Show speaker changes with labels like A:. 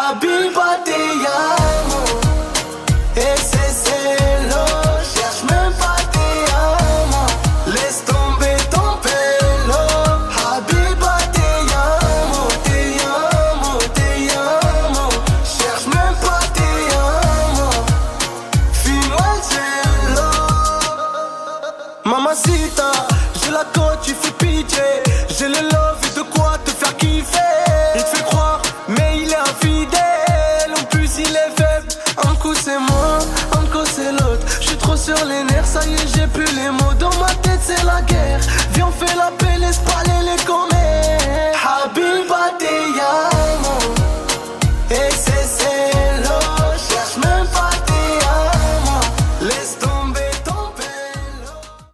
A: Habiba te amo. Ese celo, cherche même pas te amo. Laisse tomber ton pelo. Habiba te amo, te amo, te amo. Cherche même pas te amo. Fais-moi le cielo. Mamacita, j'ai la cote, tu fais pitié. J'ai le love et de quoi te faire kiffer. Il te fait croire, mais il est infidèle. En plus il est faible. Un coup c'est moi, un coup c'est l'autre. J'suis trop sur les nerfs, ça y est j'ai plus les mots. Dans ma tête c'est la guerre. Viens